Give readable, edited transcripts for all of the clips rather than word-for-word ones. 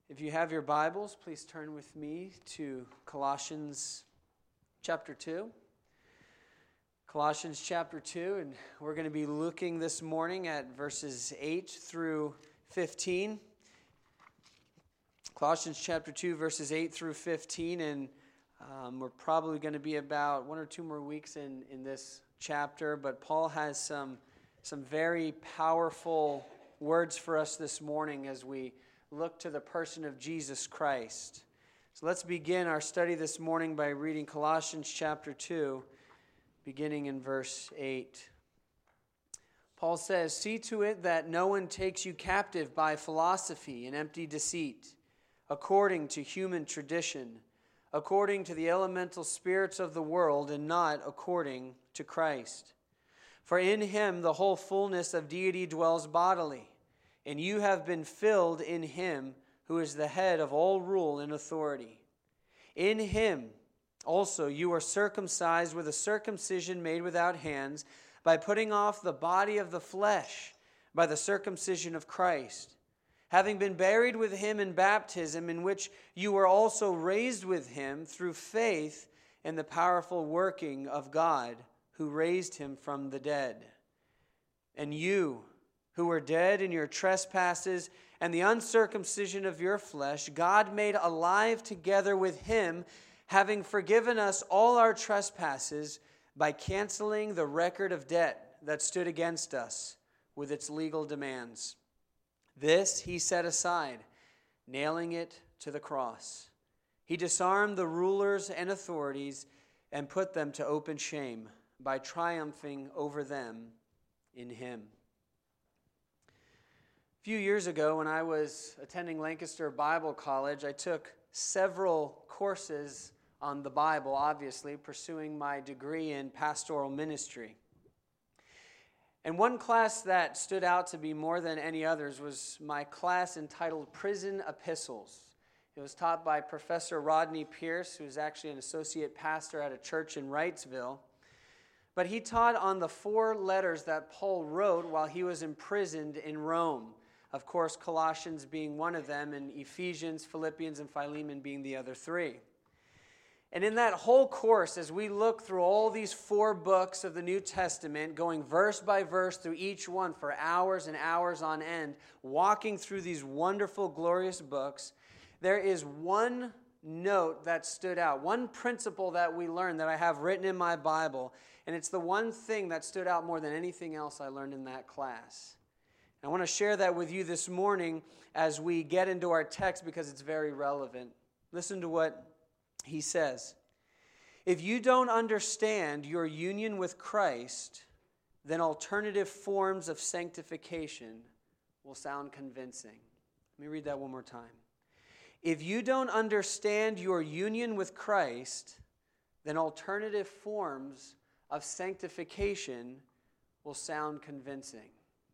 If you have your Bibles, please turn with me to Colossians chapter 2. Colossians chapter 2, and we're going to be looking this morning at verses 8 through 15. Colossians chapter 2, verses 8 through 15, and we're probably going to be about 1 or 2 more weeks in this chapter, but Paul has some very powerful words for us this morning as we look to the person of Jesus Christ. So let's begin our study this morning by reading Colossians chapter 2, beginning in verse 8. Paul says, "See to it that no one takes you captive by philosophy and empty deceit, according to human tradition, according to the elemental spirits of the world, and not according to Christ. For in him the whole fullness of deity dwells bodily, and you have been filled in him who is the head of all rule and authority. In him also you are circumcised with a circumcision made without hands, by putting off the body of the flesh by the circumcision of Christ, having been buried with him in baptism, in which you were also raised with him through faith in the powerful working of God, who raised him from the dead. And you, who were dead in your trespasses and the uncircumcision of your flesh, God made alive together with him, having forgiven us all our trespasses by canceling the record of debt that stood against us with its legal demands. This he set aside, nailing it to the cross. He disarmed the rulers and authorities and put them to open shame by triumphing over them in him." A few years ago, when I was attending Lancaster Bible College, I took several courses on the Bible, obviously, pursuing my degree in pastoral ministry. And one class that stood out to me more than any others was my class entitled Prison Epistles. It was taught by Professor Rodney Pierce, who's actually an associate pastor at a church in Wrightsville. But he taught on the 4 letters that Paul wrote while he was imprisoned in Rome. Of course, Colossians being one of them, and Ephesians, Philippians, and Philemon being the other 3. And in that whole course, as we look through all these 4 books of the New Testament, going verse by verse through each one for hours and hours on end, walking through these wonderful, glorious books, there is one note that stood out, one principle that we learned that I have written in my Bible, and it's the one thing that stood out more than anything else I learned in that class. I want to share that with you this morning as we get into our text because it's very relevant. Listen to what he says. "If you don't understand your union with Christ, then alternative forms of sanctification will sound convincing." Let me read that one more time. "If you don't understand your union with Christ, then alternative forms of sanctification will sound convincing."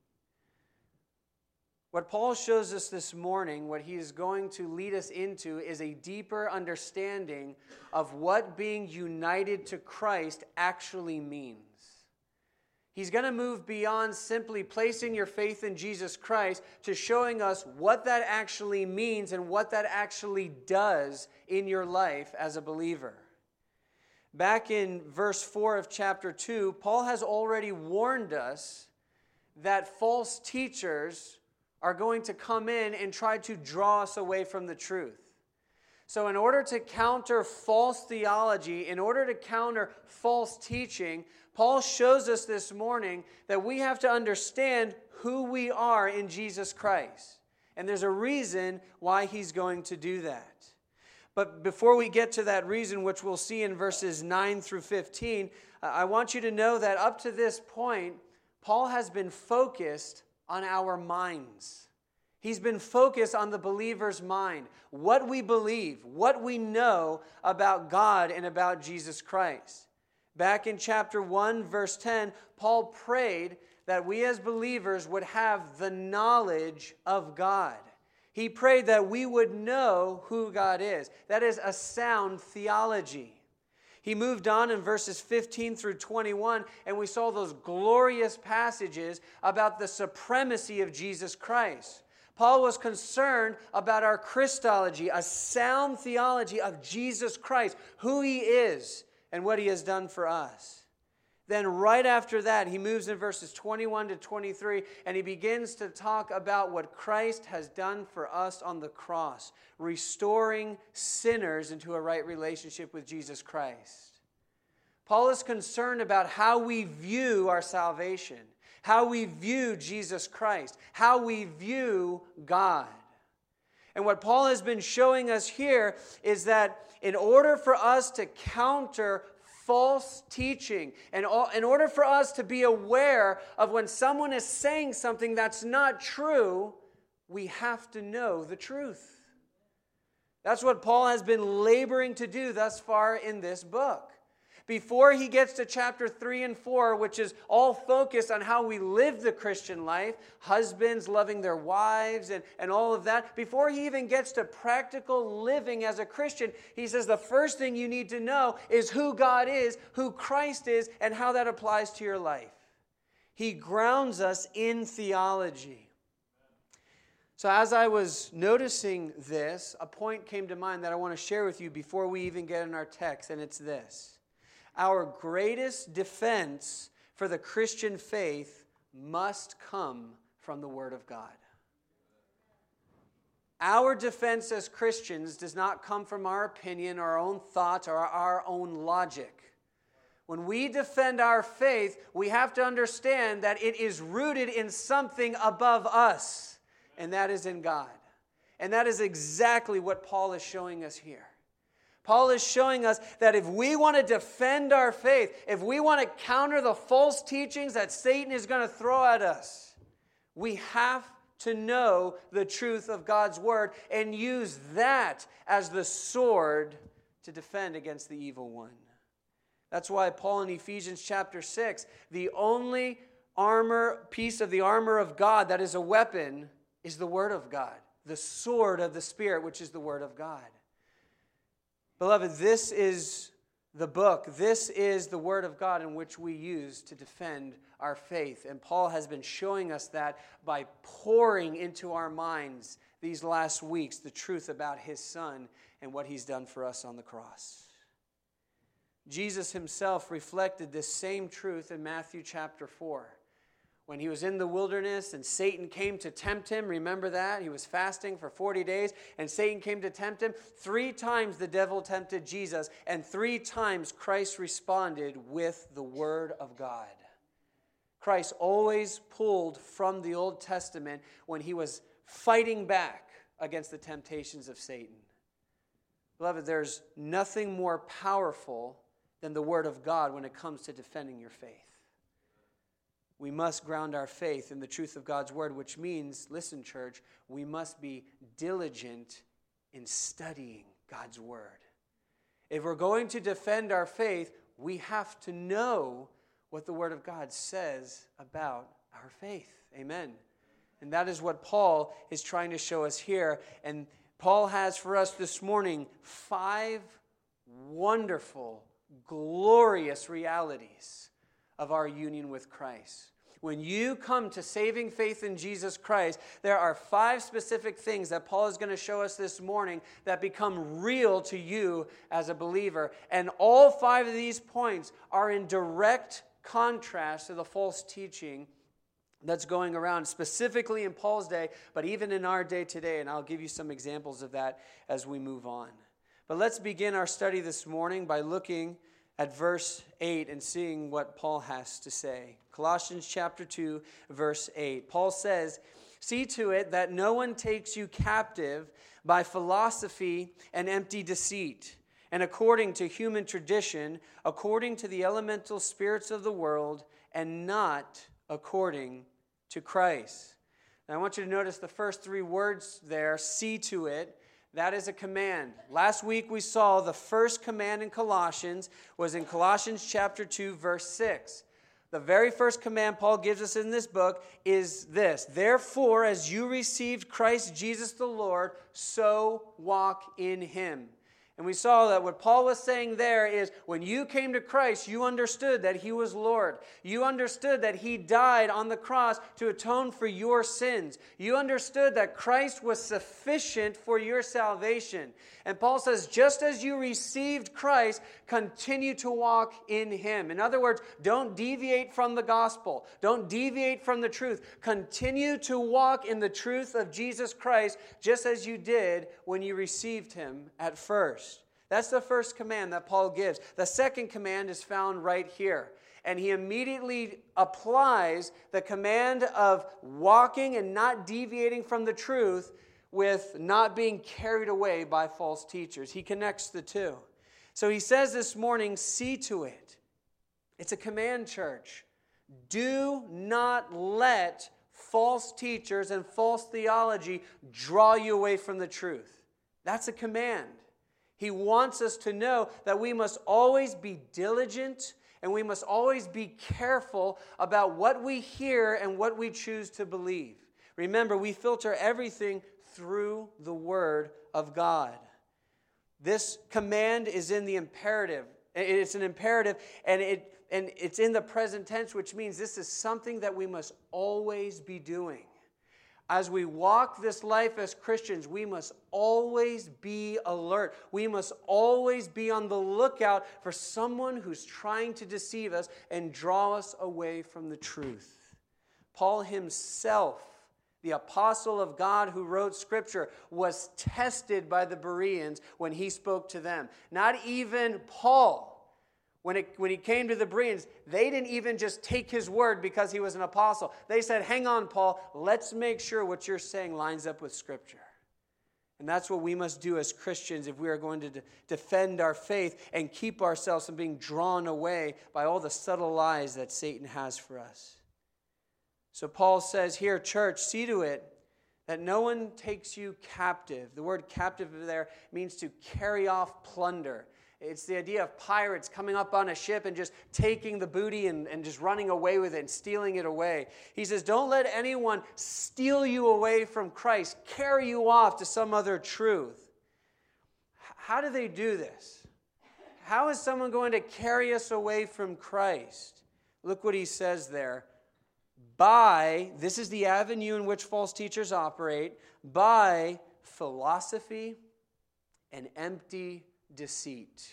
What Paul shows us this morning, what he is going to lead us into, is a deeper understanding of what being united to Christ actually means. He's going to move beyond simply placing your faith in Jesus Christ to showing us what that actually means and what that actually does in your life as a believer. Back in verse 4 of chapter 2, Paul has already warned us that false teachers are going to come in and try to draw us away from the truth. So in order to counter false theology, in order to counter false teaching, Paul shows us this morning that we have to understand who we are in Jesus Christ. And there's a reason why he's going to do that. But before we get to that reason, which we'll see in verses 9 through 15, I want you to know that up to this point, Paul has been focused on our minds. He's been focused on the believer's mind, what we believe, what we know about God and about Jesus Christ. Back in chapter 1, verse 10, Paul prayed that we as believers would have the knowledge of God. He prayed that we would know who God is. That is a sound theology. He moved on in verses 15 through 21, and we saw those glorious passages about the supremacy of Jesus Christ. Paul was concerned about our Christology, a sound theology of Jesus Christ, who he is and what he has done for us. Then right after that, he moves in verses 21 to 23, and he begins to talk about what Christ has done for us on the cross, restoring sinners into a right relationship with Jesus Christ. Paul is concerned about how we view our salvation, how we view Jesus Christ, how we view God. And what Paul has been showing us here is that in order for us to counter false teaching, and in order for us to be aware of when someone is saying something that's not true, we have to know the truth. That's what Paul has been laboring to do thus far in this book. Before he gets to chapter 3 and 4, which is all focused on how we live the Christian life, husbands loving their wives and all of that, before he even gets to practical living as a Christian, he says the first thing you need to know is who God is, who Christ is, and how that applies to your life. He grounds us in theology. So as I was noticing this, a point came to mind that I want to share with you before we even get in our text, and it's this. Our greatest defense for the Christian faith must come from the Word of God. Our defense as Christians does not come from our opinion, our own thoughts, or our own logic. When we defend our faith, we have to understand that it is rooted in something above us, and that is in God. And that is exactly what Paul is showing us here. Paul is showing us that if we want to defend our faith, if we want to counter the false teachings that Satan is going to throw at us, we have to know the truth of God's Word and use that as the sword to defend against the evil one. That's why Paul in Ephesians chapter 6, the only piece of the armor of God that is a weapon is the Word of God, the sword of the Spirit, which is the Word of God. Beloved, this is the book, this is the Word of God in which we use to defend our faith. And Paul has been showing us that by pouring into our minds these last weeks the truth about his Son and what he's done for us on the cross. Jesus himself reflected this same truth in Matthew chapter 4. When he was in the wilderness and Satan came to tempt him, remember that? He was fasting for 40 days and Satan came to tempt him. 3 times the devil tempted Jesus and 3 times Christ responded with the Word of God. Christ always pulled from the Old Testament when he was fighting back against the temptations of Satan. Beloved, there's nothing more powerful than the Word of God when it comes to defending your faith. We must ground our faith in the truth of God's Word, which means, listen, church, we must be diligent in studying God's Word. If we're going to defend our faith, we have to know what the Word of God says about our faith. Amen. And that is what Paul is trying to show us here. And Paul has for us this morning 5 wonderful, glorious realities of our union with Christ. When you come to saving faith in Jesus Christ, there are 5 specific things that Paul is going to show us this morning that become real to you as a believer. And all 5 of these points are in direct contrast to the false teaching that's going around, specifically in Paul's day, but even in our day today. And I'll give you some examples of that as we move on. But let's begin our study this morning by looking at verse 8 and seeing what Paul has to say. Colossians chapter 2, verse 8. Paul says, "See to it that no one takes you captive by philosophy and empty deceit, and according to human tradition, according to the elemental spirits of the world, and not according to Christ." Now I want you to notice the first 3 words there, see to it. That is a command. Last week we saw the first command in Colossians was in Colossians chapter 2, verse 6. The very first command Paul gives us in this book is this: "Therefore, as you received Christ Jesus the Lord, so walk in him." And we saw that what Paul was saying there is when you came to Christ, you understood that He was Lord. You understood that He died on the cross to atone for your sins. You understood that Christ was sufficient for your salvation. And Paul says, just as you received Christ, continue to walk in Him. In other words, don't deviate from the gospel. Don't deviate from the truth. Continue to walk in the truth of Jesus Christ, just as you did when you received Him at first. That's the first command that Paul gives. The second command is found right here. And he immediately applies the command of walking and not deviating from the truth with not being carried away by false teachers. He connects the two. So he says this morning, see to it. It's a command, church. Do not let false teachers and false theology draw you away from the truth. That's a command. He wants us to know that we must always be diligent and we must always be careful about what we hear and what we choose to believe. Remember, we filter everything through the Word of God. This command is in the imperative. It's an imperative, and it's in the present tense, which means this is something that we must always be doing. As we walk this life as Christians, we must always be alert. We must always be on the lookout for someone who's trying to deceive us and draw us away from the truth. Paul himself, the apostle of God who wrote Scripture, was tested by the Bereans when he spoke to them. Not even Paul. When he came to the Bereans, they didn't even just take his word because he was an apostle. They said, hang on, Paul, let's make sure what you're saying lines up with Scripture. And that's what we must do as Christians if we are going to defend our faith and keep ourselves from being drawn away by all the subtle lies that Satan has for us. So Paul says here, church, see to it that no one takes you captive. The word captive there means to carry off plunder. It's the idea of pirates coming up on a ship and just taking the booty and just running away with it and stealing it away. He says, don't let anyone steal you away from Christ, carry you off to some other truth. How do they do this? How is someone going to carry us away from Christ? Look what he says there. This is the avenue in which false teachers operate, by philosophy and empty deceit.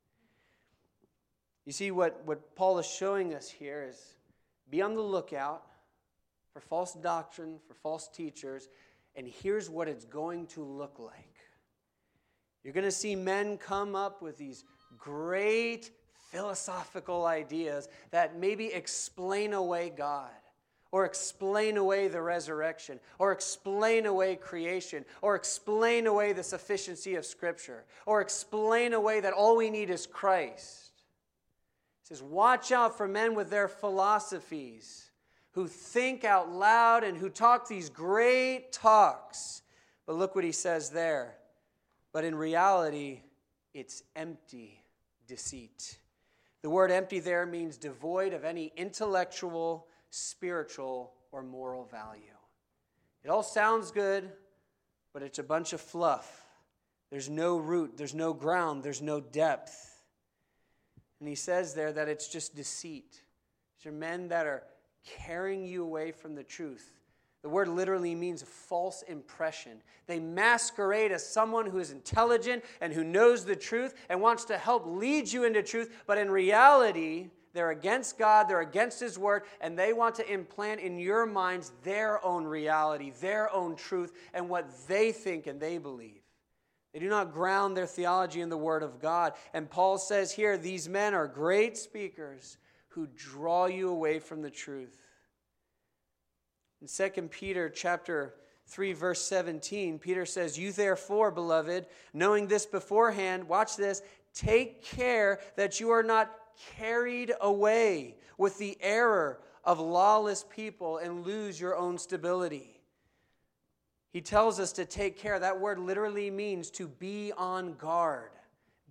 You see, what Paul is showing us here is be on the lookout for false doctrine, for false teachers, and here's what it's going to look like. You're going to see men come up with these great philosophical ideas that maybe explain away God, or explain away the resurrection, or explain away creation, or explain away the sufficiency of Scripture, or explain away that all we need is Christ. He says, watch out for men with their philosophies, who think out loud and who talk these great talks. But look what he says there. But in reality, it's empty deceit. The word empty there means devoid of any intellectual, spiritual, or moral value. It all sounds good, but it's a bunch of fluff. There's no root, there's no ground, there's no depth. And he says there that it's just deceit. These are men that are carrying you away from the truth. The word literally means a false impression. They masquerade as someone who is intelligent and who knows the truth and wants to help lead you into truth, but in reality, they're against God, they're against His Word, and they want to implant in your minds their own reality, their own truth, and what they think and they believe. They do not ground their theology in the Word of God. And Paul says here, these men are great speakers who draw you away from the truth. In 2 Peter chapter 3, verse 17, Peter says, you therefore, beloved, knowing this beforehand, watch this, take care that you are not carried away with the error of lawless people and lose your own stability. He tells us to take care. That word literally means to be on guard.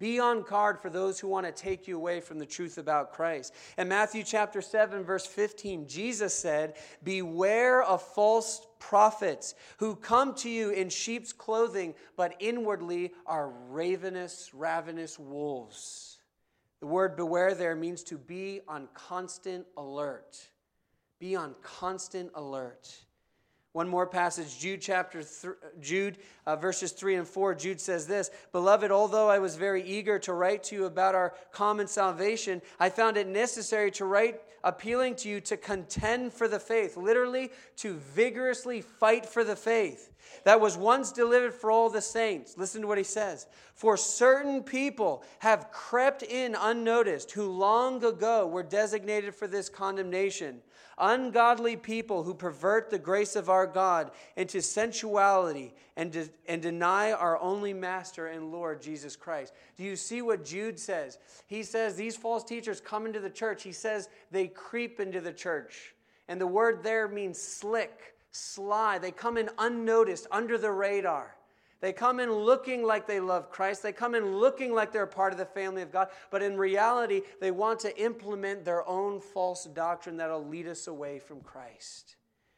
Be on guard for those who want to take you away from the truth about Christ. In Matthew chapter 7, verse 15, Jesus said, beware of false prophets who come to you in sheep's clothing, but inwardly are ravenous wolves. The word beware there means to be on constant alert. Be on constant alert. One more passage, Jude, verses 3 and 4. Jude says this, Beloved, although I was very eager to write to you about our common salvation, I found it necessary to write appealing to you to contend for the faith, literally to vigorously fight for the faith that was once delivered for all the saints. Listen to what he says. For certain people have crept in unnoticed, who long ago were designated for this condemnation. Ungodly people who pervert the grace of our God into sensuality and deny our only Master and Lord, Jesus Christ. Do you see what Jude says? He says these false teachers come into the church. He says they creep into the church. And the word there means slick, sly. They come in unnoticed, under the radar. They come in looking like they love Christ. They come in looking like they're a part of the family of God. But in reality, they want to implement their own false doctrine that will lead us away from Christ.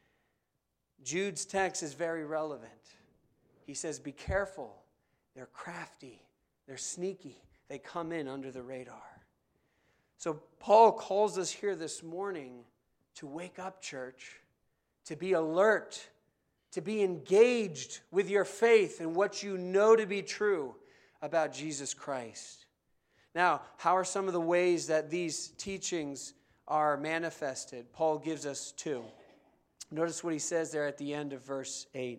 Jude's text is very relevant. He says, be careful. They're crafty. They're sneaky. They come in under the radar. So Paul calls us here this morning to wake up, church, to be alert, to be engaged with your faith and what you know to be true about Jesus Christ. Now, how are some of the ways that these teachings are manifested? Paul gives us two. Notice what he says there at the end of verse 8.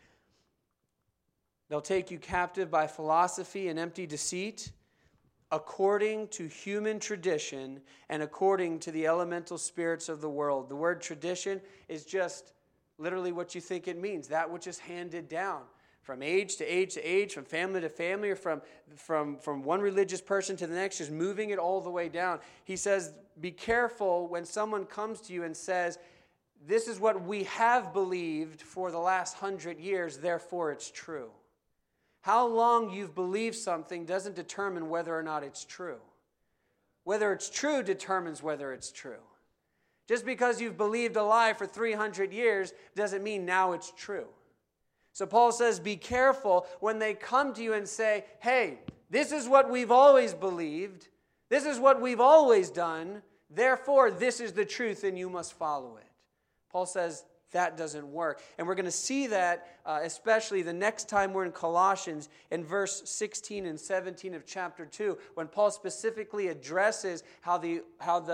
They'll take you captive by philosophy and empty deceit, according to human tradition and according to the elemental spirits of the world. The word tradition is just literally what you think it means, that which is handed down from age to age to age, from family to family, or from one religious person to the next, just moving it all the way down. He says, be careful when someone comes to you and says, this is what we have believed for the last 100 years, therefore it's true. How long you've believed something doesn't determine whether or not it's true. Whether it's true determines whether it's true. Just because you've believed a lie for 300 years doesn't mean now it's true. So Paul says, be careful when they come to you and say, hey, this is what we've always believed. This is what we've always done. Therefore, this is the truth and you must follow it. Paul says that doesn't work. And we're going to see that especially the next time we're in Colossians in verse 16 and 17 of chapter 2, when Paul specifically addresses how the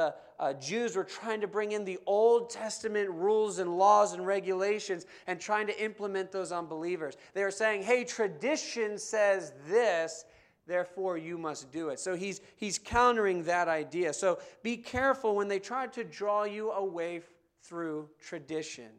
Jews were trying to bring in the Old Testament rules and laws and regulations and trying to implement those on believers. They were saying, hey, tradition says this, therefore you must do it. So he's countering that idea. So be careful when they try to draw you away through tradition.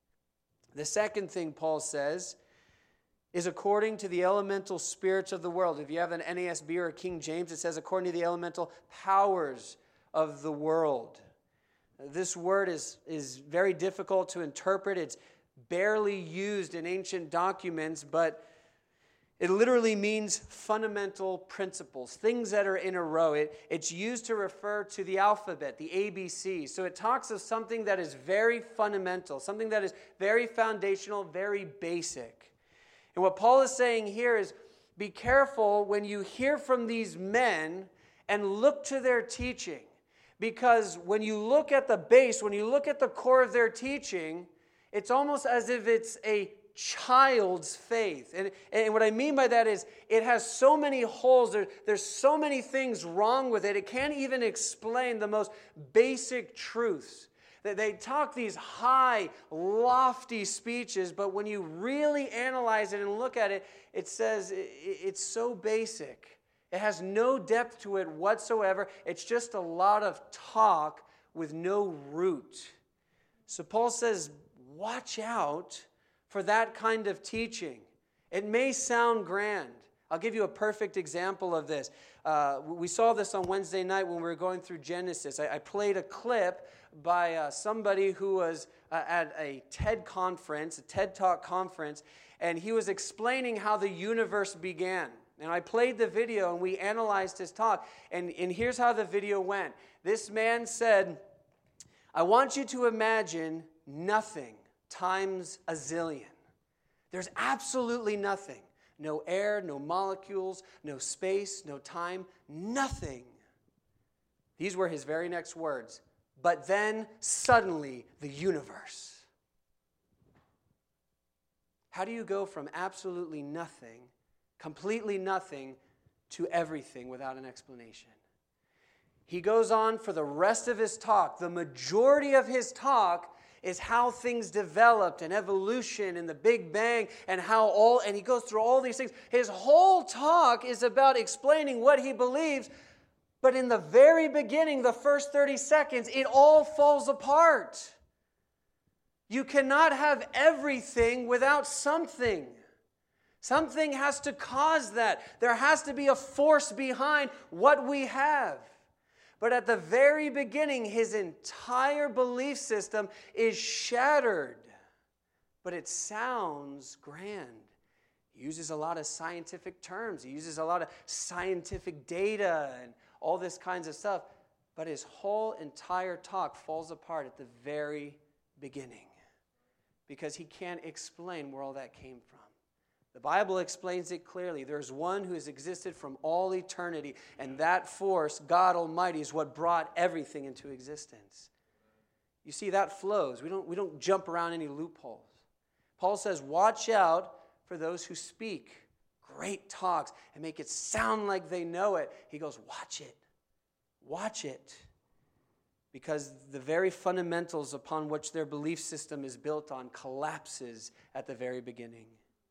The second thing Paul says is according to the elemental spirits of the world. If you have an NASB or a King James, it says according to the elemental powers of the world. This word is very difficult to interpret. It's barely used in ancient documents, but it literally means fundamental principles, things that are in a row. It's used to refer to the alphabet, the ABC. So it talks of something that is very fundamental, something that is very foundational, very basic. And what Paul is saying here is, be careful when you hear from these men and look to their teaching. Because when you look at the base, when you look at the core of their teaching, it's almost as if it's a child's faith. And what I mean by that is it has so many holes. There's so many things wrong with it. It can't even explain the most basic truths. They talk these high, lofty speeches, but when you really analyze it and look at it, it says it's so basic. It has no depth to it whatsoever. It's just a lot of talk with no root. So Paul says, watch out for that kind of teaching. It may sound grand. I'll give you a perfect example of this. We saw this on Wednesday night when we were going through Genesis. I played a clip by somebody who was at a TED conference, a TED Talk conference, and he was explaining how the universe began. And I played the video and we analyzed his talk. And here's how the video went. This man said, I want you to imagine nothing times a zillion. There's absolutely nothing. No air, no molecules, no space, no time, nothing. These were his very next words. But then suddenly the universe. How do you go from absolutely nothing, completely nothing, to everything without an explanation? He goes on for the rest of his talk. The majority of his talk is how things developed and evolution and the Big Bang and and he goes through all these things. His whole talk is about explaining what he believes, but in the very beginning, the first 30 seconds, it all falls apart. You cannot have everything without something. Something has to cause that. There has to be a force behind what we have. But at the very beginning, his entire belief system is shattered. But it sounds grand. He uses a lot of scientific terms. He uses a lot of scientific data and all this kinds of stuff. But his whole entire talk falls apart at the very beginning. Because he can't explain where all that came from. The Bible explains it clearly. There's one who has existed from all eternity, and that force, God Almighty, is what brought everything into existence. You see, that flows. We don't jump around any loopholes. Paul says, watch out for those who speak great talks and make it sound like they know it. He goes, watch it. Watch it. Because the very fundamentals upon which their belief system is built on collapses at the very beginning.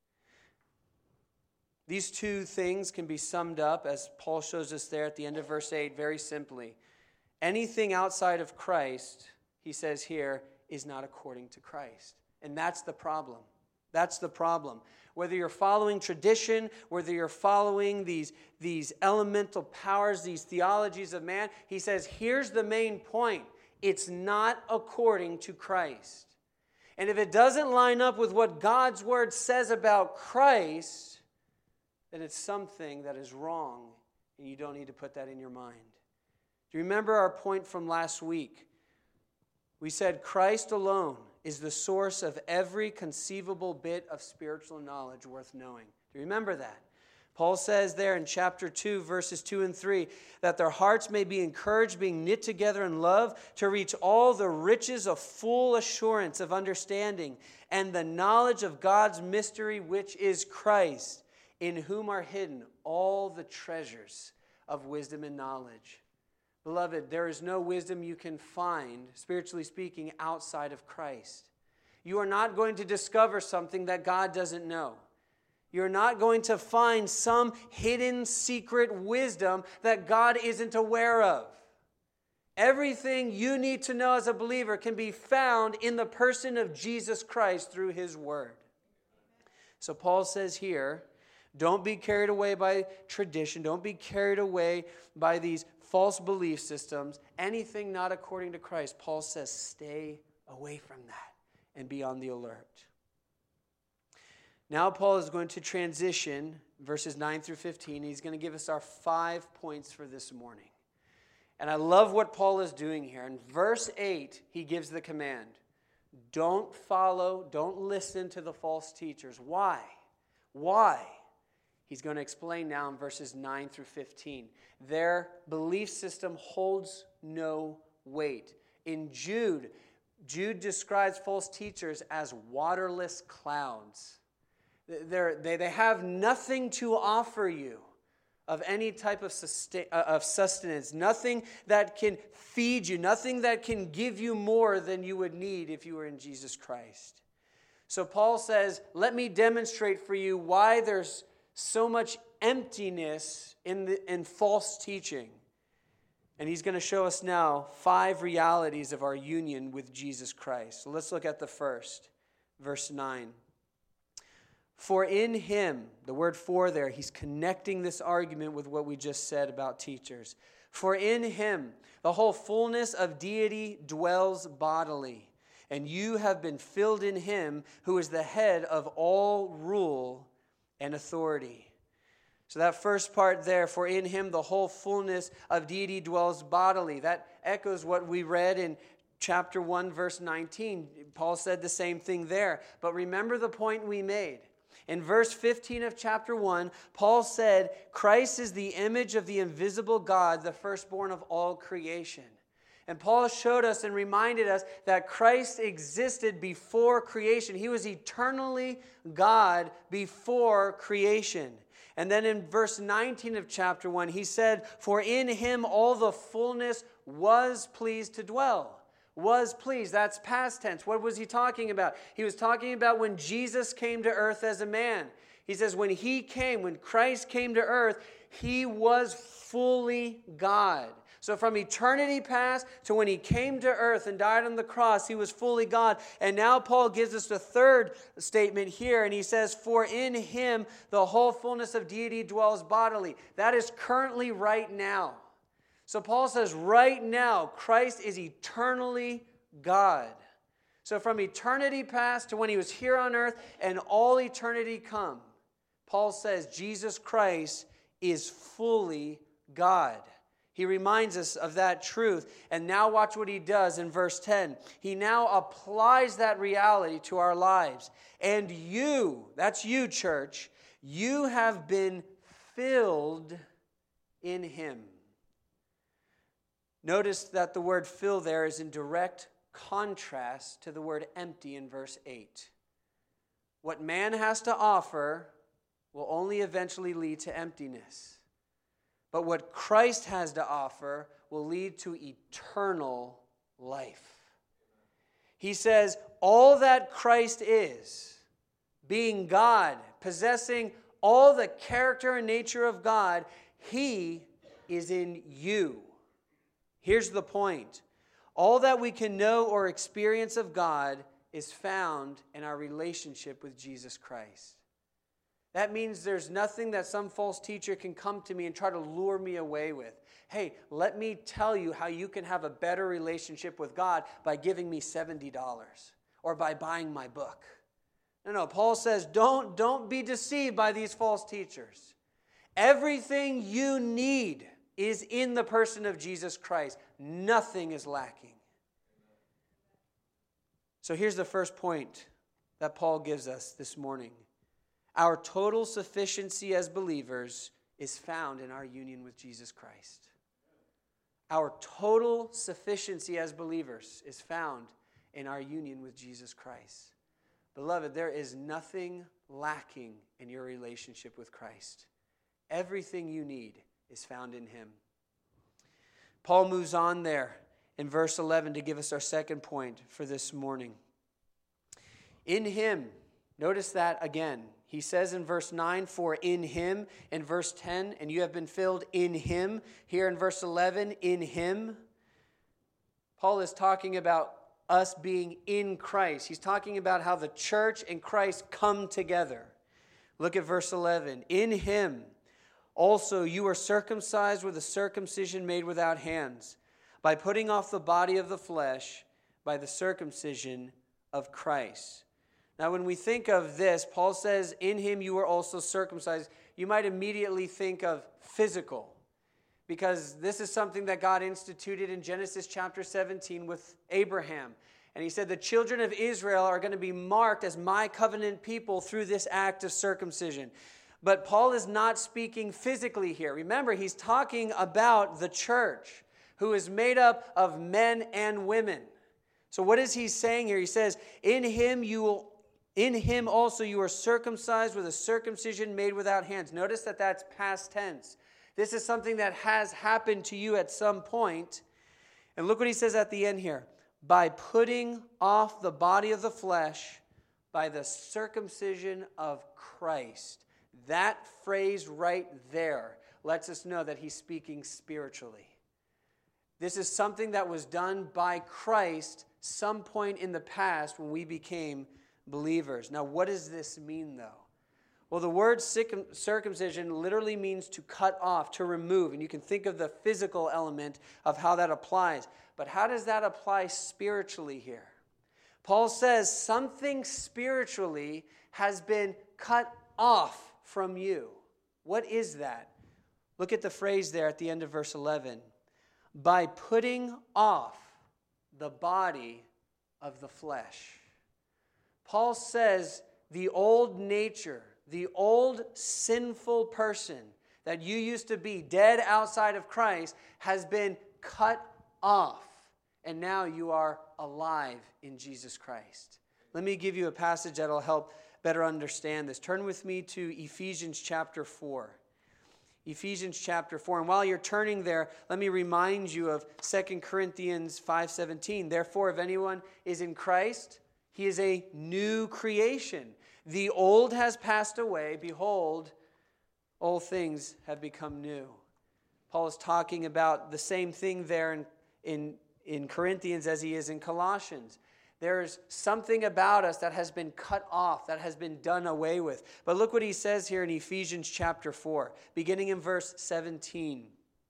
These two things can be summed up, as Paul shows us there at the end of verse 8, very simply. Anything outside of Christ, he says here, is not according to Christ. And that's the problem. That's the problem. Whether you're following tradition, whether you're following these elemental powers, these theologies of man, he says, here's the main point. It's not according to Christ. And if it doesn't line up with what God's word says about Christ, then it's something that is wrong, and you don't need to put that in your mind. Do you remember our point from last week? We said Christ alone is the source of every conceivable bit of spiritual knowledge worth knowing. Do you remember that? Paul says there in chapter 2, verses 2 and 3, that their hearts may be encouraged, being knit together in love, to reach all the riches of full assurance of understanding and the knowledge of God's mystery, which is Christ, in whom are hidden all the treasures of wisdom and knowledge. Beloved, there is no wisdom you can find, spiritually speaking, outside of Christ. You are not going to discover something that God doesn't know. You're not going to find some hidden secret wisdom that God isn't aware of. Everything you need to know as a believer can be found in the person of Jesus Christ through his word. So Paul says here, don't be carried away by tradition. Don't be carried away by these false belief systems. Anything not according to Christ, Paul says, stay away from that and be on the alert. Now Paul is going to transition verses 9 through 15. He's going to give us our 5 points for this morning. And I love what Paul is doing here. In verse 8, he gives the command. Don't listen to the false teachers. Why? Why? He's going to explain now in verses 9 through 15. Their belief system holds no weight. In Jude describes false teachers as waterless clouds. They have nothing to offer you of any type of sustenance, nothing that can feed you, nothing that can give you more than you would need if you were in Jesus Christ. So Paul says, let me demonstrate for you why there's so much emptiness in false teaching. And he's going to show us now 5 realities of our union with Jesus Christ. So let's look at the first, verse 9. For in him, the word for there, he's connecting this argument with what we just said about teachers. For in him, the whole fullness of deity dwells bodily, and you have been filled in him who is the head of all rule and authority. So that first part there, for in him the whole fullness of deity dwells bodily. That echoes what we read in chapter 1, verse 19. Paul said the same thing there. But remember the point we made. In verse 15 of chapter 1, Paul said, Christ is the image of the invisible God, the firstborn of all creation. And Paul showed us and reminded us that Christ existed before creation. He was eternally God before creation. And then in verse 19 of chapter 1, he said, for in him all the fullness was pleased to dwell. Was pleased. That's past tense. What was he talking about? He was talking about when Jesus came to earth as a man. He says when Christ came to earth, he was fully God. So from eternity past to when he came to earth and died on the cross, he was fully God. And now Paul gives us the third statement here, and he says, for in him the whole fullness of deity dwells bodily. That is currently right now. So Paul says right now, Christ is eternally God. So from eternity past to when he was here on earth and all eternity come, Paul says Jesus Christ is fully God. He reminds us of that truth. And now watch what he does in verse 10. He now applies that reality to our lives. And you, that's you, church, you have been filled in him. Notice that the word fill there is in direct contrast to the word empty in verse 8. What man has to offer will only eventually lead to emptiness. But what Christ has to offer will lead to eternal life. He says, all that Christ is, being God, possessing all the character and nature of God, he is in you. Here's the point. All that we can know or experience of God is found in our relationship with Jesus Christ. That means there's nothing that some false teacher can come to me and try to lure me away with. Hey, let me tell you how you can have a better relationship with God by giving me $70 or by buying my book. No, Paul says don't be deceived by these false teachers. Everything you need is in the person of Jesus Christ. Nothing is lacking. So here's the first point that Paul gives us this morning. Our total sufficiency as believers is found in our union with Jesus Christ. Our total sufficiency as believers is found in our union with Jesus Christ. Beloved, there is nothing lacking in your relationship with Christ. Everything you need is found in him. Paul moves on there in verse 11 to give us our second point for this morning. In him, notice that again. He says in verse 9, for in him. In verse 10, and you have been filled in him. Here in verse 11, in him. Paul is talking about us being in Christ. He's talking about how the church and Christ come together. Look at verse 11. In him also you are circumcised with a circumcision made without hands, by putting off the body of the flesh by the circumcision of Christ. Now, when we think of this, Paul says, in him you are also circumcised. You might immediately think of physical, because this is something that God instituted in Genesis chapter 17 with Abraham. And he said, the children of Israel are going to be marked as my covenant people through this act of circumcision. But Paul is not speaking physically here. Remember, he's talking about the church, who is made up of men and women. So what is he saying here? He says, in him also you are circumcised with a circumcision made without hands. Notice that that's past tense. This is something that has happened to you at some point. And look what he says at the end here. By putting off the body of the flesh by the circumcision of Christ. That phrase right there lets us know that he's speaking spiritually. This is something that was done by Christ some point in the past when we became believers. Now, what does this mean, though? Well, the word circumcision literally means to cut off, to remove. And you can think of the physical element of how that applies. But how does that apply spiritually here? Paul says something spiritually has been cut off from you. What is that? Look at the phrase there at the end of verse 11. By putting off the body of the flesh. Paul says the old nature, the old sinful person that you used to be dead outside of Christ has been cut off. And now you are alive in Jesus Christ. Let me give you a passage that will help better understand this. Turn with me to Ephesians chapter 4. Ephesians chapter 4. And while you're turning there, let me remind you of 2 Corinthians 5:17. Therefore, if anyone is in Christ, he is a new creation. The old has passed away. Behold, all things have become new. Paul is talking about the same thing there in Corinthians as he is in Colossians. There's something about us that has been cut off, that has been done away with. But look what he says here in Ephesians chapter 4, beginning in verse 17.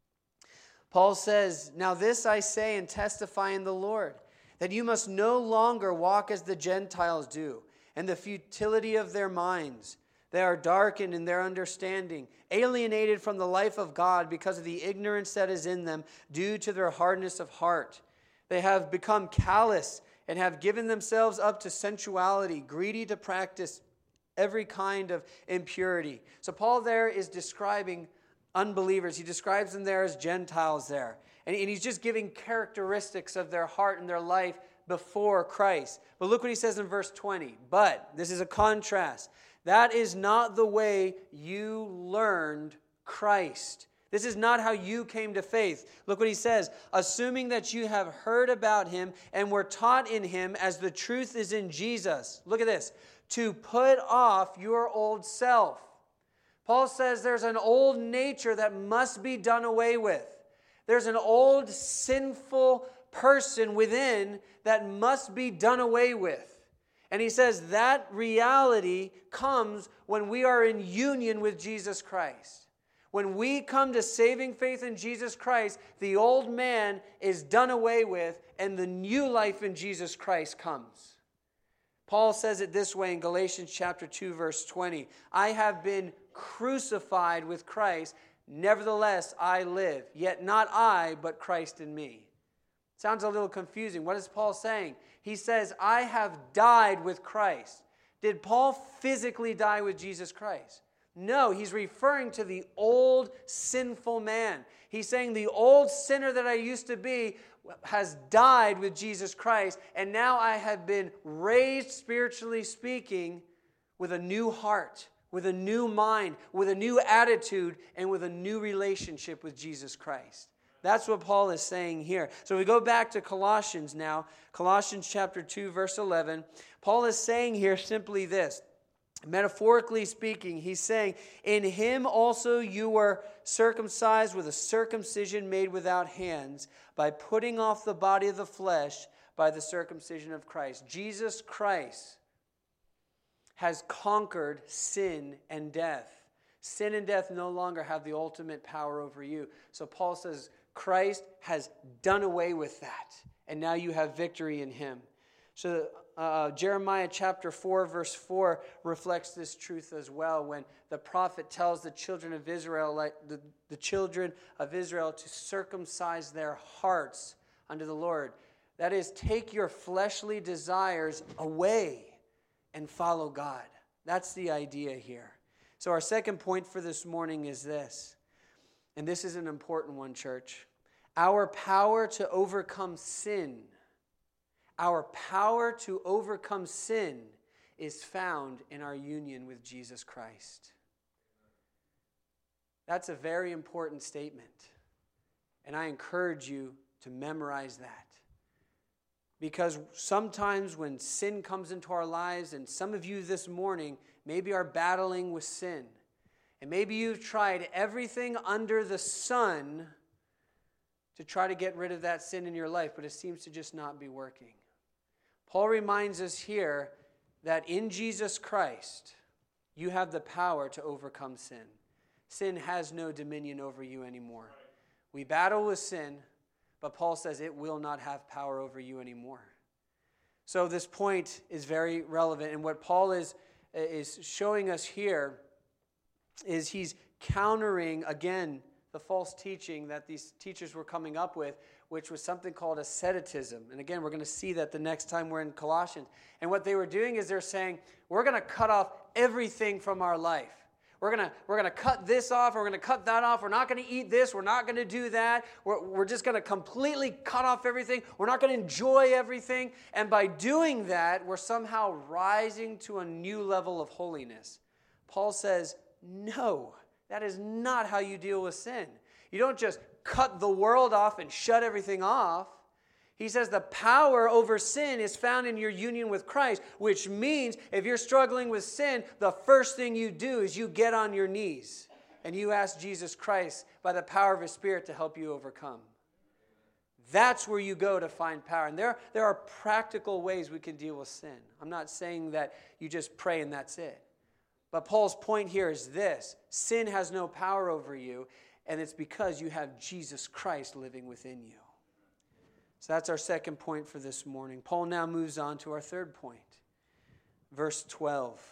Paul says, "Now this I say and testify in the Lord, that you must no longer walk as the Gentiles do, and the futility of their minds. They are darkened in their understanding, alienated from the life of God because of the ignorance that is in them due to their hardness of heart. They have become callous and have given themselves up to sensuality, greedy to practice every kind of impurity." So Paul there is describing unbelievers. He describes them there as Gentiles there. And he's just giving characteristics of their heart and their life before Christ. But look what he says in verse 20. "But," this is a contrast, "that is not the way you learned Christ." This is not how you came to faith. Look what he says. "Assuming that you have heard about him and were taught in him as the truth is in Jesus." Look at this. "To put off your old self." Paul says there's an old nature that must be done away with. There's an old sinful person within that must be done away with. And he says that reality comes when we are in union with Jesus Christ. When we come to saving faith in Jesus Christ, the old man is done away with and the new life in Jesus Christ comes. Paul says it this way in Galatians chapter 2, verse 20. "I have been crucified with Christ. Nevertheless, I live. Yet not I, but Christ in me." Sounds a little confusing. What is Paul saying? He says, I have died with Christ. Did Paul physically die with Jesus Christ? No, he's referring to the old sinful man. He's saying the old sinner that I used to be has died with Jesus Christ, and now I have been raised, spiritually speaking, with a new heart, with a new mind, with a new attitude, and with a new relationship with Jesus Christ. That's what Paul is saying here. So we go back to Colossians now, Colossians chapter 2, verse 11. Paul is saying here simply this. Metaphorically speaking, he's saying, "In him also you were circumcised with a circumcision made without hands, by putting off the body of the flesh by the circumcision of Christ." Jesus Christ has conquered sin and death. Sin and death no longer have the ultimate power over you. So Paul says Christ has done away with that, and now you have victory in him. So Jeremiah chapter 4, verse 4 reflects this truth as well, when the prophet tells the children of Israel, the children of Israel, to circumcise their hearts unto the Lord. That is, take your fleshly desires away and follow God. That's the idea here. So our second point for this morning is this, and this is an important one, church. Our power to overcome sin. Our power to overcome sin is found in our union with Jesus Christ. That's a very important statement. And I encourage you to memorize that. Because sometimes when sin comes into our lives, and some of you this morning maybe are battling with sin, and maybe you've tried everything under the sun to try to get rid of that sin in your life, but it seems to just not be working. Paul reminds us here that in Jesus Christ, you have the power to overcome sin. Sin has no dominion over you anymore. We battle with sin, but Paul says it will not have power over you anymore. So this point is very relevant, and what Paul is showing us here is he's countering, again, the false teaching that these teachers were coming up with, which was something called asceticism. And again, we're going to see that the next time we're in Colossians. And what they were doing is they're saying, we're going to cut off everything from our life. We're going to cut this off, we're going to cut that off, we're not going to eat this, we're not going to do that, we're just going to completely cut off everything, we're not going to enjoy everything, and by doing that, we're somehow rising to a new level of holiness. Paul says, no, that is not how you deal with sin. You don't just cut the world off and shut everything off. He says the power over sin is found in your union with Christ, which means if you're struggling with sin, the first thing you do is you get on your knees and you ask Jesus Christ by the power of His Spirit to help you overcome. That's where you go to find power. And there are practical ways we can deal with sin. I'm not saying that you just pray and that's it. But Paul's point here is this: sin has no power over you, and it's because you have Jesus Christ living within you. So that's our second point for this morning. Paul now moves on to our third point. Verse 12.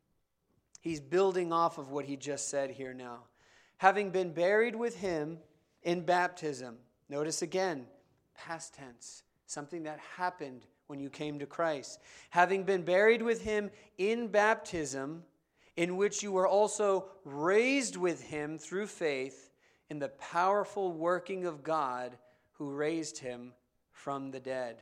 He's building off of what he just said here now. Having been buried with Him in baptism. Notice again, past tense. Something that happened when you came to Christ. Having been buried with Him in baptism, in which you were also raised with Him through faith in the powerful working of God who raised Him from the dead.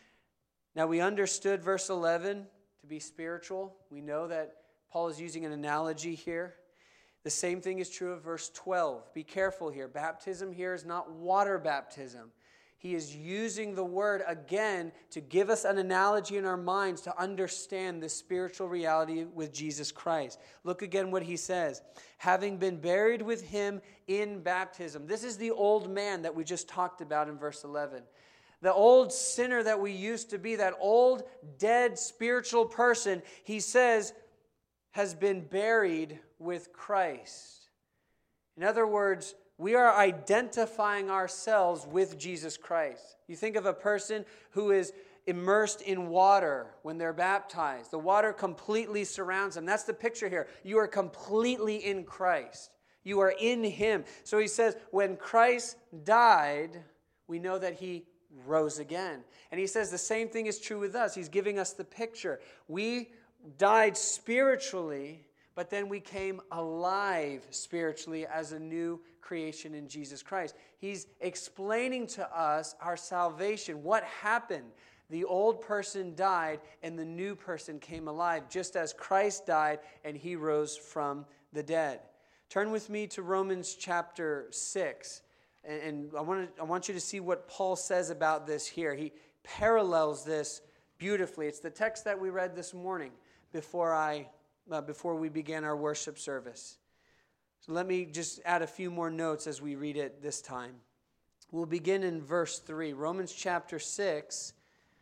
Now we understood verse 11 to be spiritual. We know that Paul is using an analogy here. The same thing is true of verse 12. Be careful here. Baptism here is not water baptism. He is using the word again to give us an analogy in our minds to understand the spiritual reality with Jesus Christ. Look again what he says. Having been buried with Him in baptism. This is the old man that we just talked about in verse 11. The old sinner that we used to be, that old, dead, spiritual person, he says, has been buried with Christ. In other words, we are identifying ourselves with Jesus Christ. You think of a person who is immersed in water when they're baptized. The water completely surrounds them. That's the picture here. You are completely in Christ. You are in Him. So he says, when Christ died, we know that He rose again. And he says the same thing is true with us. He's giving us the picture. We died spiritually, but then we came alive spiritually as a new creation in Jesus Christ. He's explaining to us our salvation. What happened? The old person died and the new person came alive, just as Christ died and He rose from the dead. Turn with me to Romans chapter 6. And I want you to see what Paul says about this here. He parallels this beautifully. It's the text that we read this morning before we began our worship service. So let me just add a few more notes as we read it this time. We'll begin in verse 3. Romans chapter 6,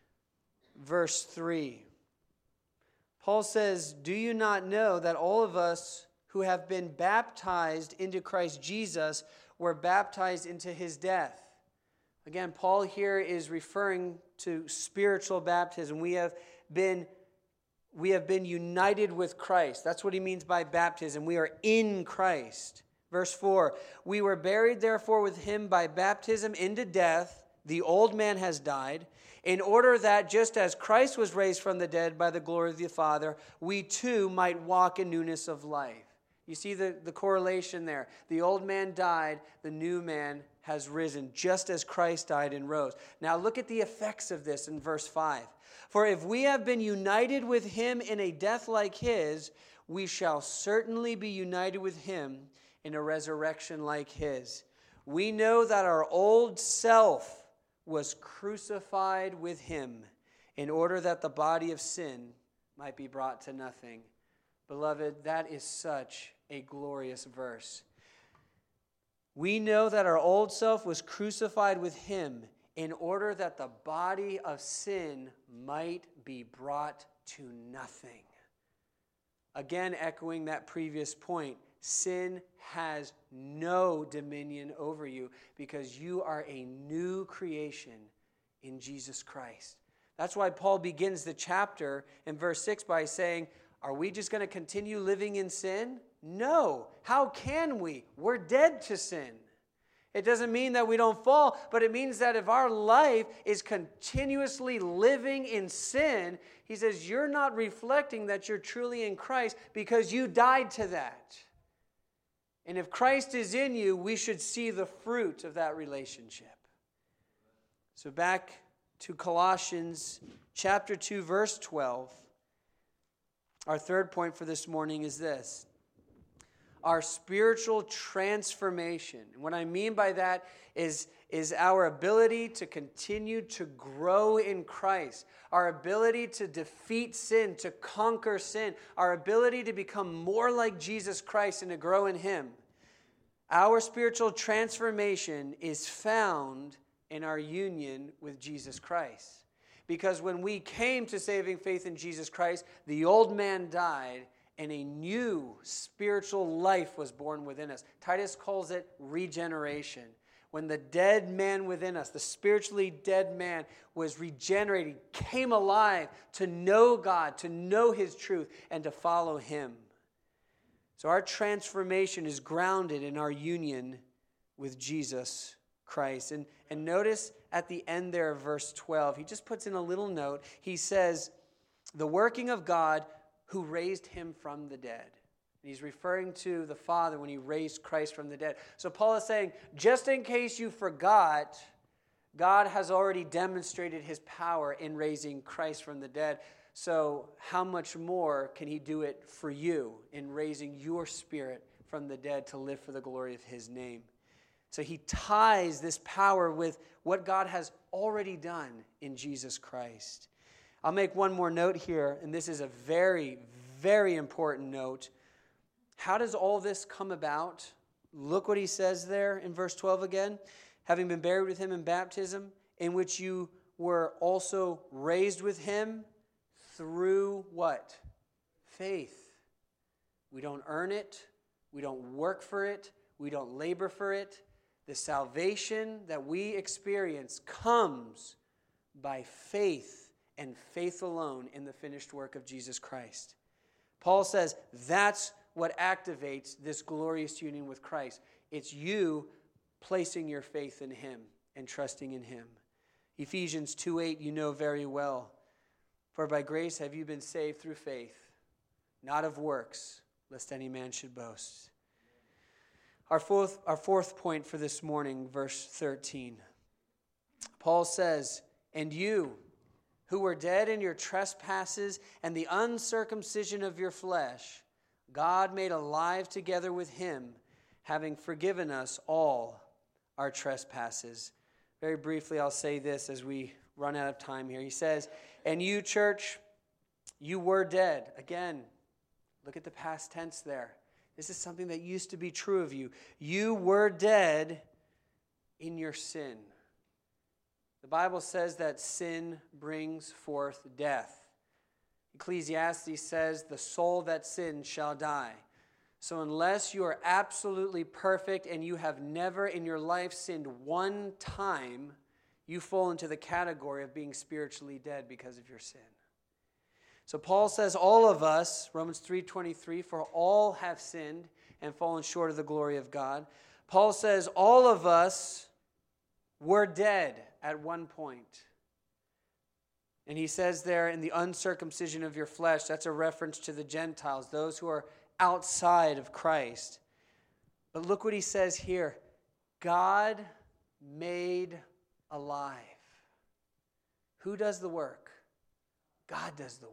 verse 3. Paul says, "Do you not know that all of us who have been baptized into Christ Jesus were baptized into His death?" Again, Paul here is referring to spiritual baptism. We have been united with Christ. That's what he means by baptism. We are in Christ. Verse 4, "We were buried therefore with Him by baptism into death. The old man has died, in order that just as Christ was raised from the dead by the glory of the Father, we too might walk in newness of life." You see the correlation there. The old man died, the new man has risen, just as Christ died and rose. Now look at the effects of this in verse 5. "For if we have been united with Him in a death like His, we shall certainly be united with Him in a resurrection like His. We know that our old self was crucified with Him in order that the body of sin might be brought to nothing." Beloved, that is such a glorious verse. We know that our old self was crucified with Him in order that the body of sin might be brought to nothing. Again, echoing that previous point, sin has no dominion over you because you are a new creation in Jesus Christ. That's why Paul begins the chapter in verse 6 by saying, are we just going to continue living in sin? No. How can we? We're dead to sin. It doesn't mean that we don't fall, but it means that if our life is continuously living in sin, he says, you're not reflecting that you're truly in Christ because you died to that. And if Christ is in you, we should see the fruit of that relationship. So back to Colossians chapter 2, verse 12. Our third point for this morning is this: our spiritual transformation. And what I mean by that is our ability to continue to grow in Christ, our ability to defeat sin, to conquer sin, our ability to become more like Jesus Christ and to grow in Him. Our spiritual transformation is found in our union with Jesus Christ. Because when we came to saving faith in Jesus Christ, the old man died and a new spiritual life was born within us. Titus calls it regeneration. When the dead man within us, the spiritually dead man, was regenerated, came alive to know God, to know His truth, and to follow Him. So our transformation is grounded in our union with Jesus Christ. And notice at the end there of verse 12, he just puts in a little note. He says, the working of God who raised Him from the dead. And he's referring to the Father when He raised Christ from the dead. So Paul is saying, just in case you forgot, God has already demonstrated His power in raising Christ from the dead. So how much more can He do it for you in raising your spirit from the dead to live for the glory of His name? So he ties this power with what God has already done in Jesus Christ. I'll make one more note here, and this is a very, very important note. How does all this come about? Look what he says there in verse 12 again. Having been buried with Him in baptism, in which you were also raised with Him through what? Faith. We don't earn it. We don't work for it. We don't labor for it. The salvation that we experience comes by faith and faith alone in the finished work of Jesus Christ. Paul says that's what activates this glorious union with Christ. It's you placing your faith in Him and trusting in Him. Ephesians 2:8 you know very well. For by grace have you been saved through faith, not of works, lest any man should boast. Our fourth point for this morning, verse 13. Paul says, and you, who were dead in your trespasses and the uncircumcision of your flesh, God made alive together with Him, having forgiven us all our trespasses. Very briefly, I'll say this as we run out of time here. He says, and you, church, you were dead. Again, look at the past tense there. This is something that used to be true of you. You were dead in your sin. The Bible says that sin brings forth death. Ecclesiastes says, the soul that sins shall die. So unless you are absolutely perfect and you have never in your life sinned one time, you fall into the category of being spiritually dead because of your sin. So Paul says all of us, Romans 3:23, for all have sinned and fallen short of the glory of God. Paul says all of us were dead at one point. And he says there in the uncircumcision of your flesh, that's a reference to the Gentiles, those who are outside of Christ. But look what he says here. God made alive. Who does the work? God does the work.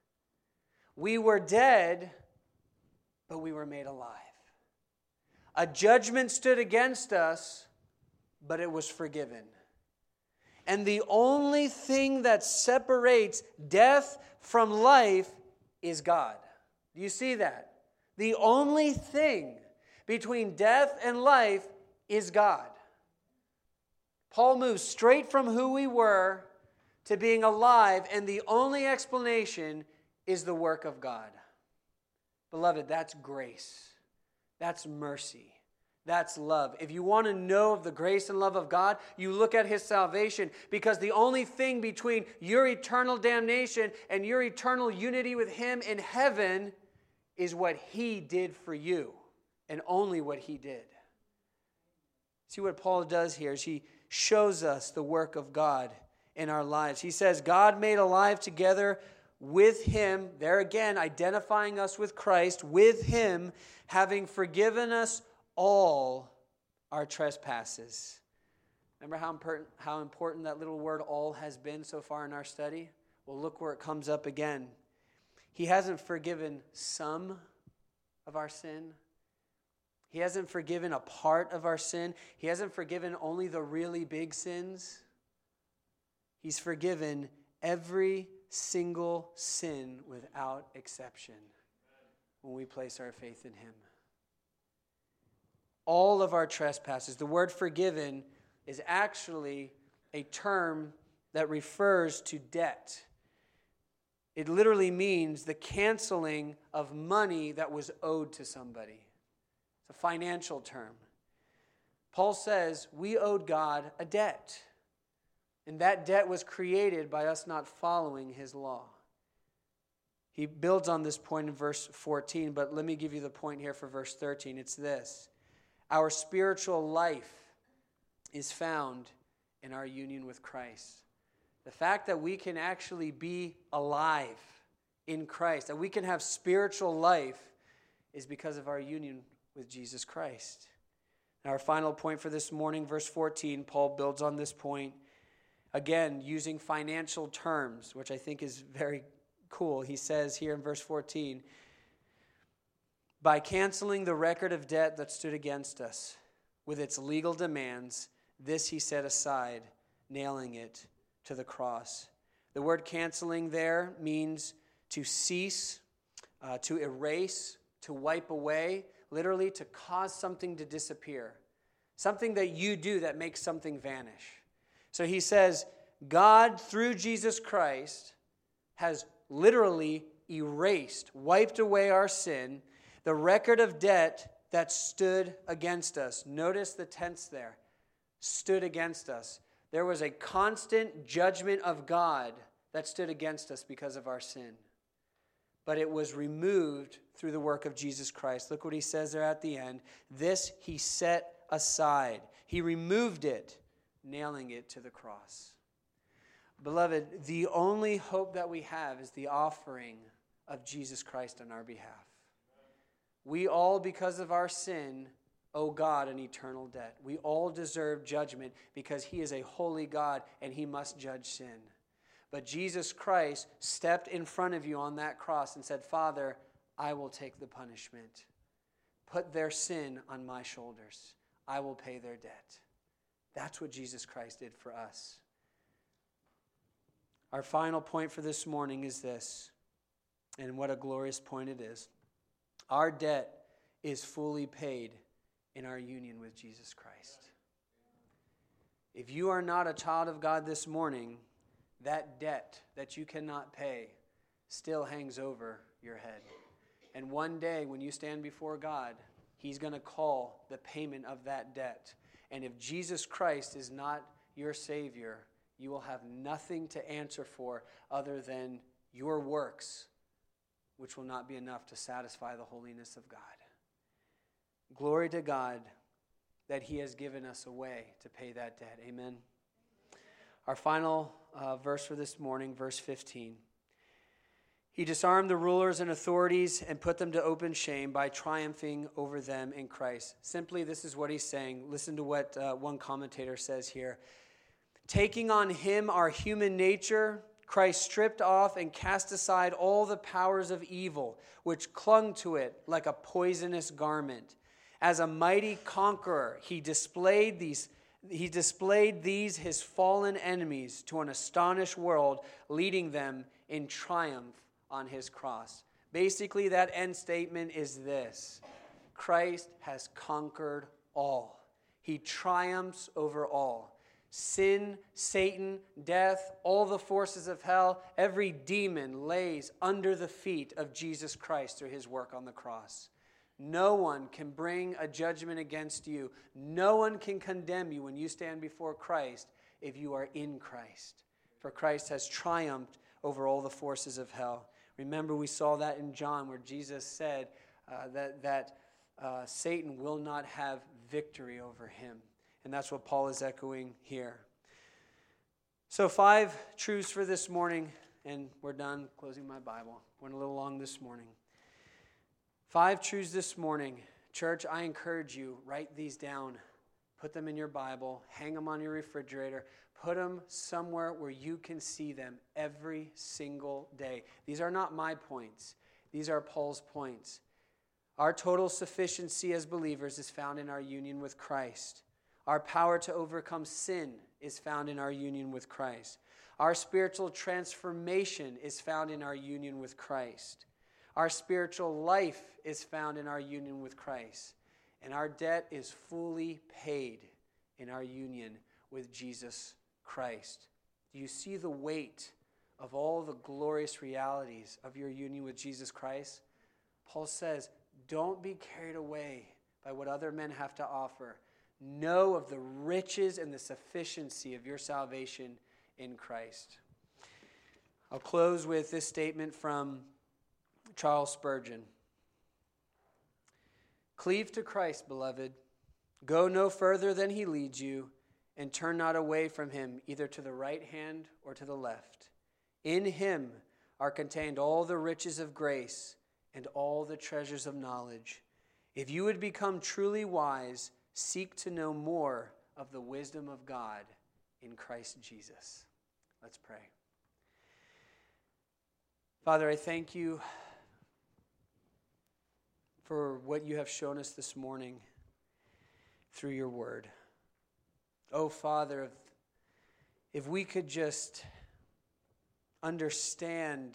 We were dead, but we were made alive. A judgment stood against us, but it was forgiven. And the only thing that separates death from life is God. Do you see that? The only thing between death and life is God. Paul moves straight from who we were to being alive, and the only explanation is the work of God. Beloved, that's grace. That's mercy. That's love. If you want to know of the grace and love of God, you look at His salvation, because the only thing between your eternal damnation and your eternal unity with Him in heaven is what he did for you, and only what he did. See what Paul does here is he shows us the work of God in our lives. He says, God made alive together with him, there again, identifying us with Christ, with him, having forgiven us all our trespasses. Remember how important that little word all has been so far in our study? Well, look where it comes up again. He hasn't forgiven some of our sin. He hasn't forgiven a part of our sin. He hasn't forgiven only the really big sins. He's forgiven every single sin without exception when we place our faith in him. All of our trespasses. The word forgiven is actually a term that refers to debt. It literally means the canceling of money that was owed to somebody. It's a financial term. Paul says we owed God a debt. And that debt was created by us not following his law. He builds on this point in verse 14, but let me give you the point here for verse 13. It's this. Our spiritual life is found in our union with Christ. The fact that we can actually be alive in Christ, that we can have spiritual life, is because of our union with Jesus Christ. And our final point for this morning, verse 14, Paul builds on this point, again, using financial terms, which I think is very cool. He says here in verse 14, by canceling the record of debt that stood against us with its legal demands, this he set aside, nailing it to the cross. The word canceling there means to cease, to erase, to wipe away, literally to cause something to disappear. Something that you do that makes something vanish. So he says, God, through Jesus Christ, has literally erased, wiped away our sin, the record of debt that stood against us. Notice the tense there. Stood against us. There was a constant judgment of God that stood against us because of our sin. But it was removed through the work of Jesus Christ. Look what he says there at the end. This he set aside. He removed it, nailing it to the cross. Beloved, the only hope that we have is the offering of Jesus Christ on our behalf. We all, because of our sin, owe God an eternal debt. We all deserve judgment because he is a holy God and he must judge sin. But Jesus Christ stepped in front of you on that cross and said, Father, I will take the punishment. Put their sin on my shoulders. I will pay their debt. That's what Jesus Christ did for us. Our final point for this morning is this, and what a glorious point it is. Our debt is fully paid in our union with Jesus Christ. If you are not a child of God this morning, that debt that you cannot pay still hangs over your head. And one day when you stand before God, he's going to call the payment of that debt. And if Jesus Christ is not your Savior, you will have nothing to answer for other than your works, which will not be enough to satisfy the holiness of God. Glory to God that he has given us a way to pay that debt. Amen. Our final verse for this morning, verse 15. He disarmed the rulers and authorities and put them to open shame by triumphing over them in Christ. Simply, this is what he's saying. Listen to what one commentator says here. Taking on him our human nature, Christ stripped off and cast aside all the powers of evil, which clung to it like a poisonous garment. As a mighty conqueror, he displayed these his fallen enemies to an astonished world, leading them in triumph on his cross. Basically, that end statement is this: Christ has conquered all. He triumphs over all. Sin, Satan, death, all the forces of hell, every demon lays under the feet of Jesus Christ through his work on the cross. No one can bring a judgment against you. No one can condemn you when you stand before Christ if you are in Christ. For Christ has triumphed over all the forces of hell. Remember, we saw that in John where Jesus said that Satan will not have victory over him. And that's what Paul is echoing here. So 5 truths for this morning, and we're done closing my Bible. Went a little long this morning. 5 truths this morning. Church, I encourage you, write these down. Put them in your Bible. Hang them on your refrigerator. Put them somewhere where you can see them every single day. These are not my points. These are Paul's points. Our total sufficiency as believers is found in our union with Christ. Our power to overcome sin is found in our union with Christ. Our spiritual transformation is found in our union with Christ. Our spiritual life is found in our union with Christ. And our debt is fully paid in our union with Jesus Christ. Do you see the weight of all the glorious realities of your union with Jesus Christ? Paul says, don't be carried away by what other men have to offer. Know of the riches and the sufficiency of your salvation in Christ. I'll close with this statement from Charles Spurgeon. Cleave to Christ, beloved. Go no further than he leads you, and turn not away from him, either to the right hand or to the left. In him are contained all the riches of grace and all the treasures of knowledge. If you would become truly wise, seek to know more of the wisdom of God in Christ Jesus. Let's pray. Father, I thank you for what you have shown us this morning through your word. Oh, Father, if we could just understand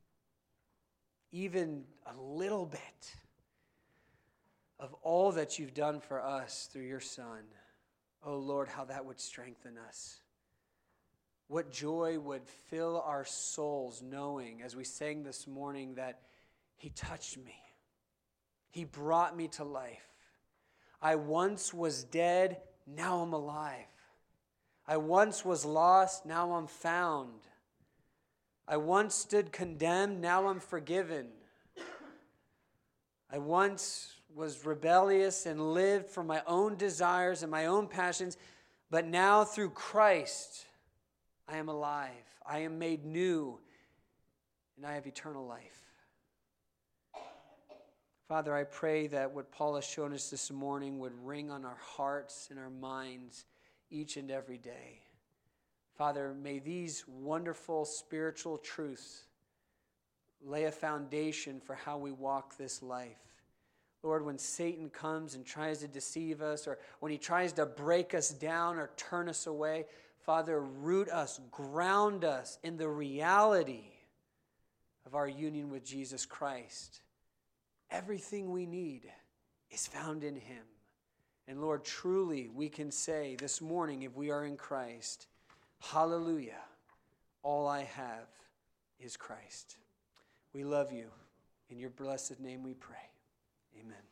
even a little bit of all that you've done for us through your Son, oh Lord, how that would strengthen us. What joy would fill our souls knowing, as we sang this morning, that he touched me. He brought me to life. I once was dead, now I'm alive. I once was lost, now I'm found. I once stood condemned, now I'm forgiven. I once was rebellious and lived for my own desires and my own passions, but now through Christ, I am alive. I am made new, and I have eternal life. Father, I pray that what Paul has shown us this morning would ring on our hearts and our minds each and every day. Father, may these wonderful spiritual truths lay a foundation for how we walk this life. Lord, when Satan comes and tries to deceive us, or when he tries to break us down or turn us away, Father, root us, ground us in the reality of our union with Jesus Christ. Everything we need is found in him. And Lord, truly we can say this morning, if we are in Christ, hallelujah, all I have is Christ. We love you. In your blessed name we pray. Amen.